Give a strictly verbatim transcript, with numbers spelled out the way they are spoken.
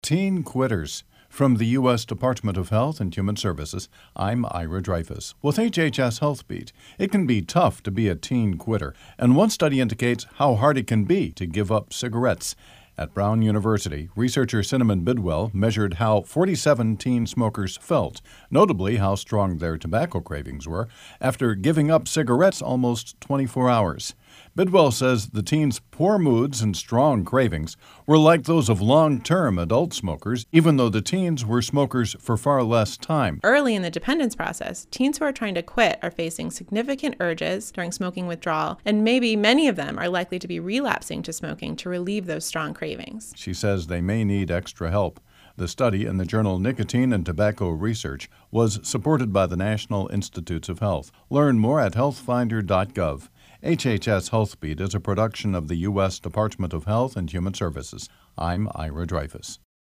Teen Quitters. From the U S Department of Health and Human Services, I'm Ira Dreyfus. With H H S Health Beat, it can be tough to be a teen quitter, and one study indicates how hard it can be to give up cigarettes. At Brown University, researcher Cinnamon Bidwell measured how forty-seven teen smokers felt, notably how strong their tobacco cravings were, after giving up cigarettes almost twenty-four hours. Bidwell says the teens' poor moods and strong cravings were like those of long-term adult smokers, even though the teens were smokers for far less time. Early in the dependence process, teens who are trying to quit are facing significant urges during smoking withdrawal, and maybe many of them are likely to be relapsing to smoking to relieve those strong cravings. She says they may need extra help. The study in the journal Nicotine and Tobacco Research was supported by the National Institutes of Health. Learn more at health finder dot gov. H H S Health Beat is a production of the U S Department of Health and Human Services. I'm Ira Dreyfus.